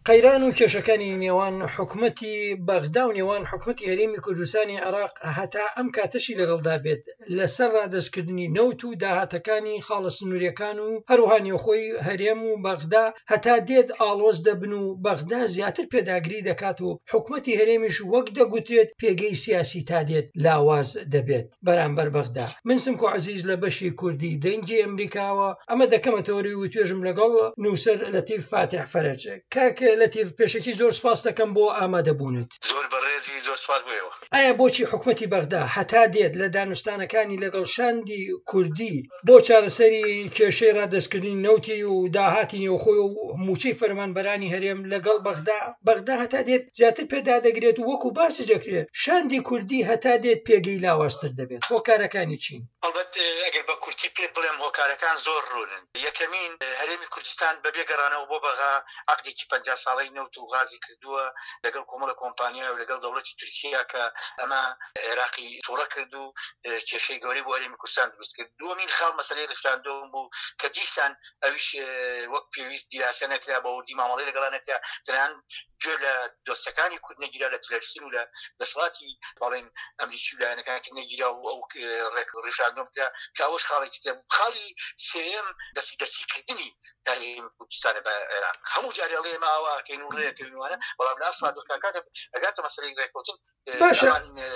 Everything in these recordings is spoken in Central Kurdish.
قەیران و کێشەکانی نێوان حکوومەتی بەغدا و نێوان حکوومەتی هەرێمی کوردستانی عێراق هەتا ئەم کاتەشی لەگەڵدا بێت لەسەر ڕادەستکردنی نەوت و داهاتەکانی خاڵە سنووریەکان و هەروەها نێوخۆی هەرێم و بەغدا هەتا دێت ئاڵۆز دەبن و بەغدا زیاتر پێداگری دەکات و حکوومەتی هەرێمیش وەک دەگوترێت پێگەی سیاسی تا دێت لاواز دەبێت بەرامبەر بەغدا. من سمکۆ عەزیز لە بەشی کوردی دەنگی ئەمریکاوە ئەمە دەکەمەتەوەری و توێژم لەگەڵ نووسەر لەتیف فاتح فەرەج. کاکە لەتیف پێشەکی زۆر سپاس دەکەم بۆ ئامادەبوونت. زۆر بەڕێزی زۆر سپاس بوویەوە. ئایا بۆچی حکوومەتی بەغدا هەتا دێت لە دانوستانەکانی لەگەڵ شاندی کوردی بۆ چارەسەری کێشەی ڕادەستکردنی نەوتی و داهاتی نێوخۆی و موچەی فەرمانبەرانی هەرێم لەگەڵ بەغدا هەتا دێت زیاتر پێدا دەگرێت و وەکو باسی دەکرێت شاندی کوردی هەتا دێت پێگەی لاوازتر دەبێت. هۆکارەکانی چین؟ ئەڵبەت ئەگەر بە کورتی پێت بڵێم هۆکارەکان زۆر ڕوونن. یەکەمین هەرێمی کوردستان بەبێ گەڕانەوە بۆ بەغا عەقدێکی 50 ساڵەی نەوت و غازی کردووە لەگەڵ کۆمەڵە کۆمپانیا و لەگەڵ دەوڵەتی تورکیا کە ئەمە عێراقی تووڕە کرد و کێشەی گەورەی بۆ هەرێمی کوردستان دروست کرد. دووەمین خاڵ مەسەلەی ڕیفراندۆم بوو کە دیسان ئەویش وەک پێویست دیراسە نەکرا بە وردی مامەڵەی لەگەڵا نەکرا تەنانەت گوێ لە دۆستەکانی کورد نەگیرا لە تلەرسین و لە دەسەڵاتی بەڵێن ئەمریکی و لایەنەکانی نەگیرا و ئەو ڕیفراندۆم کرا کە ئەوەش خاڵێکی تر. خاڵی سێم دەستیکردنی هەرێمی کوردستانە بە عێراق. هەموو جارێ ئەڵێ ئێمە ئاواکەین و ڕێکردنوانە بەڵام ناسڵات کاتێک ئەگاتە مەسەلەی ڕێککەوتن باشە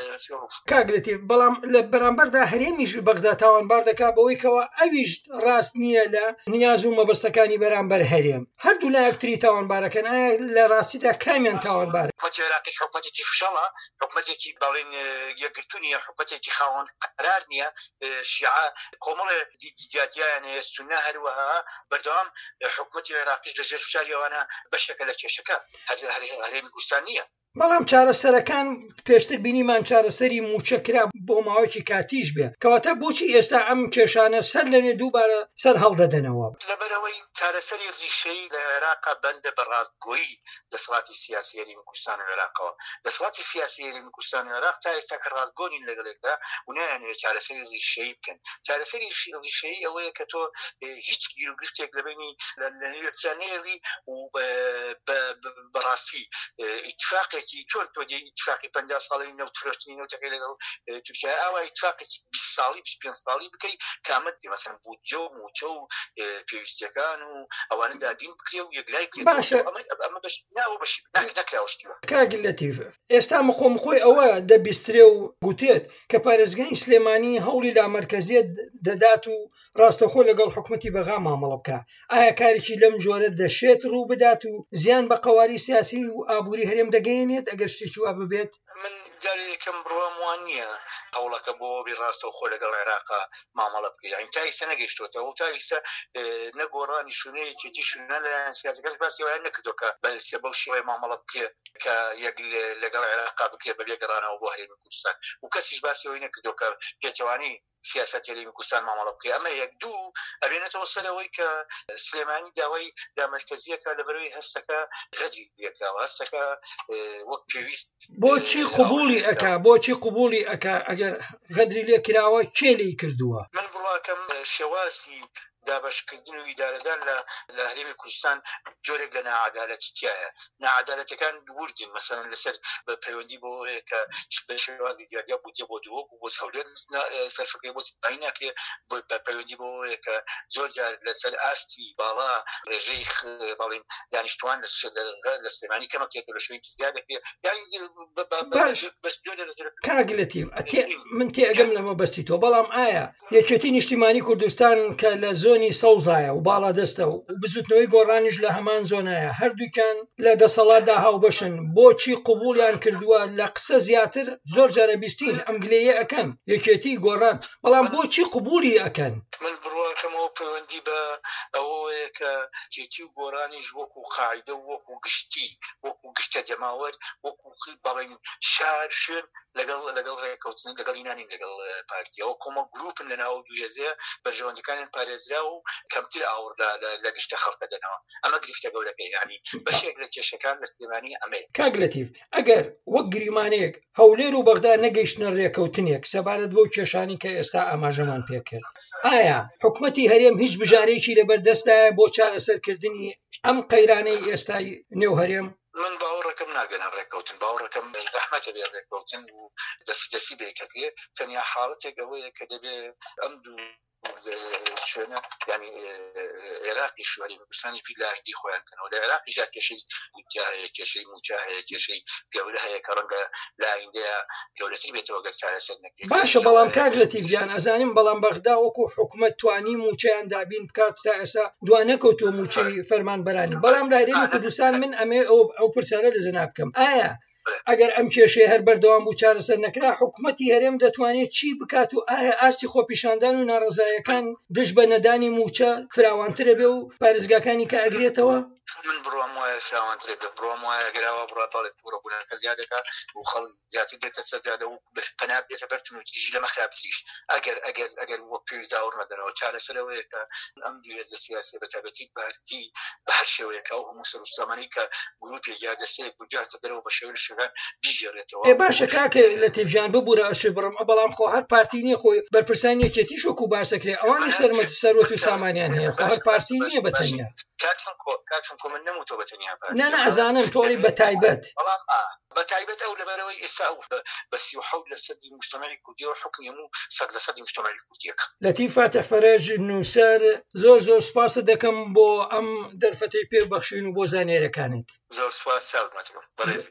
کاگلێتی بەڵام لە بەرامبەردا هەرێمیش بەغدا تاوانبار دەکات بەوەی کەەوە ئەویش ڕاست نییە لە نیاز و مەبەستەکانی بەرامبەر هەرێم. هەردوو لایەکتری تاوانبارەکەن ئایا لە ڕاستیدا کامیان تاوانبارە؟ حکومەتی عێراقیش حکومەتێکی فشەڵە، حکومەتێکی بەڵێن یەکگرتوو نیە، حکومەتێکی خاوەن قەرار نییە. شیعە کۆمەڵێ دیجاتیان هەیە، سونە هەروەها بەردەوام حکومەتی عێراقیش لەژێر فشاری ئەوانە بەشێکە لە کێشەکە هەرێمی کوردستان نییە. بەڵام چارەسەرەکان پێشتر بینیمان چارەسەری موچەکرا بۆ ماوەیەکی کاتیش بێ کەواتە بۆچی ئێستا ئەم کێشانە سەر لەنێ دووبارە سەر هەڵدەدەنەوە؟ لەبەرەوەی چارەسەری ڕیشەی لە عێراقا بەندە بە ڕاستگۆیی دەسەڵاتی سیاسی هەرێمی کوردستان و عێراقەوە. دەسەڵاتی سیاسی هەرێمی کوردستان و عێراق تا ئێستا کە ڕاستگۆنین لەگەڵێکدا و نایانوێت چارەسەری ڕیشەیی بکەن. چارەسەری ڕیشەیی ئەوەیە کە تۆ هیچ گیرۆگرفتێک لەبینی لە نێوێتیان نێڵی و بەڕاستی ئیتفاقێکی چۆن تۆ دێ ئیتفاقی 50 ساڵی نەوتفرۆشتنی نەوتەکەی لەگەڵ تورکیا ئاوا ئیتفاقێکی 20 ساڵی 25 ساڵی بکەی کامەت مەسەن بودجە و موچە و پێویستیەکان و ئەوانە دابین بکرێ و یەکلای کرێت. ئەمە بەش ناوە بەشی نەکراوەشتیوە. کاگلەتیف ئێستا مخۆی ئەوە دەبیسترێ و گوتێت کە پارێزگای سلێمانی هەوڵی لا مەرکەزیەت دەدات و ڕاستەخۆ لەگەڵ حکومەتی بەغا مامەڵە بکە. ئایا کارێکی لەم جۆرە دەشێت ڕوو بدات و زیان بە قەواری سیاسی و ئابووری هەرێم دەگەیەنێت ئەگەر شتێکی وا ببێت؟ من جارێ یەکەم بڕوام وان نییە هەوڵەکە بۆ ڕاستەوخۆ لەگەڵ عێراقا مامەڵە بکەیت. یعنی تا ئێستا نەگەیشتوتەوە و تا ئێستا نەگۆڕانی شوێنەیەکی شوێنە لەلایەن سیاسەکەش باسی وایە نەکردووە بەلسێ بەو شێوەیە مامەڵە بکرێت کە یەک لەگەڵ عێراقا بکرێت بەبێ گەڕانەوە بۆ هەرێمی کوردستان و کەسیش باسی ئەوەی نەکردووە کە پێچەوانی سیاست هەرێمی کوردستان مامەڵە بکرێت. ئەمە یەک دوو ئەبێنێتەوە سەرەوەی کە سلێمانی داوای دامەرکەزیەکە لەبەرەوەی هەستەکە غەدری لێکراوە، هەستەکە وەک پێویست بۆچی قبولی ئەکا ئەگەر غەدری لێ کراوە کێ لێی کردووە؟ من بڕواکەم شێواسی دابشکردن و ئیدارەدان لە هەرێمی کوردستان جۆرێک لە ناعەدالەتیایە. ناعەدالەتەکان وردین مەسەڵەن لەسەر پەیوەندی بۆ کە بە شێوازی زیادیا بودجە بۆ دووە بۆ هەولێر سەرفەکەی بۆ پای ناکرێت بە پەیوەندی بۆ کە زۆر جار لەسەر ئاستی باڵا ڕێژەی باڵین دانیشتوان لە سلێمانی کەمەکرێت لە شوێنی زیادەکرێت. کاگلەتی من تێ ئەگەم لەمە بەستی تۆ، بەڵام ئایا یەکێتی نیشتیمانی کوردستان کە لە زۆنی سەوزایە و باڵا دەستە و بزوتنەوەی گۆڕانیش لە هەمان زۆنایە هەردووکان لە دەسەڵاتدا هاوبەشن، بۆچی قبولیان کردووە لە قسە زیاتر زۆر جارە بیستین ئەم گلەیە ئەکەن یەکێتی گۆڕان، بەڵام بۆچی قبولی ئەکەن؟ من بڕواکەمەوە پەیوەندی بە ئەوەیە کە کێتی و گۆڕانیش وەکو قاعیدە و وەکو گشتی وەکو گشتە جەماوەر وەکو بەڵێن شار شوێن لەگەڵ ڕێکەوتن لەگەڵ ئینانین لەگەڵ پارتیەوە کۆمە گروپن لە ناو دوێزەیە بەرژەوەندەکانیان پارێزرا و کەمتر ئاوەڕدا لە گشتە خەڵکە دەنەوە. ئەمە گرفتە گەورەکەی یعنی بەشێک لە کێشەکان لە سلێمانی ئەمەیە. کاگلەتیف ئەگەر وەک گریمانەیەک هەولێر و بەغدا نەگەیشتنە ڕێکەوتنێک سەبارەت بەو کێشانی کە ئێستا ئاماژەمان پێکرد، ئایا حکومەتی هەرێم هیچ بژارێکی لەبەردەستایە بۆ چارەسەرکردنی ئەم قەیرانەی ئێستای نێو هەرێم؟ من باوەڕەکەم ناگەنە ڕێککەوتن، باوەڕەکەم زەحمەتە بێ ڕێککەوتن و دەستی بێکەکێ تەنیا حاڵەتێک ئەوەیە کە دەبێ ئەم دوو شوێنە ینی عێراقی شواری کوردستانی پی لاهیدی خۆیان کەنەوە لە عێراقی جا کێشەی موچا هەیە، کێشەی موچا هەیە، کێشەی گەورە هەیە کە ڕەنگە لاهیندەیە گەورەتر بێتەوە گەر چارەسەر نەکرێت. باشە بەڵام کاک لەتیفجان ئەزانم بەڵام بەغدا وەکو حکومەت توانی موچەیان دابین بکات تا ئێستا دوان نەکەوتووە موچەی فەرمانبەرانی. بەڵام لە هەرێمی کوردستان من ئەمێ ئەو پرسیارە لە جەناب بکەم، ئایا ئەگەر ئەم کێشەیە هەر بەردەوام بوو چارەسەر نەکرا حکوومەتی هەرێم دەتوانێت چی بکات و ئایا ئاستی خۆپیشاندان و ناڕەزایەکان دژ بە نەدانی موچە فراوانترە بێ و پارێزگاکانی کە ئەگرێتەوە؟ من بڕوام وایە فراوانترێ بێ، بڕوام وایە گراوە بڕاتاڵێت تووڕەبوونەکە زیادەکە و خەڵک زیاتر دێتە سەر زیادە و پەنات بێتە بەرتون و تیژی لەمە خراپتریش ئەگەر وەک پێویست داوەڕ نەدەنەوە چارەسەرەوەیە کە ئەم دوو هێزە سیاسی بە تایبەتی پارتی بە هەر شێوەیەکە ئەو هەموو سەرسامانەی کە گروپێک یا دەستەیەک بجاتە دەرەوە بە شێوەی شەکان بیژێڕێتەوە. باشە کاکە لەتیفجان ببوورە ئەشێ بڕم بەڵام خۆ هەر پارتی نییە خۆی بەرپرسانی یەکێتی شۆک و بارسەکرێ ئەوانی سەروەت و سامانیان هەیە، خۆ هەر پارتی نییە بەتەنیا. کاکسم کۆ من نەموتەوە بەتەنیا پارتی، نه ئەزانم تۆڵی بەتایبەت بەتایبەت ئەو لەبەرەوەی ئێستا بە 37% مجتمعی کوردی و حکمی هەموو 100% مجتمعی کوردیەکە. لەتیف فاتح فەرەج نووسەر، زۆر سپاسە دەکەم بۆ ئەم دەرفەتەی پێبەخشین و بۆ زانێرەکانت. زۆر سپاس چاودمەتەکەم.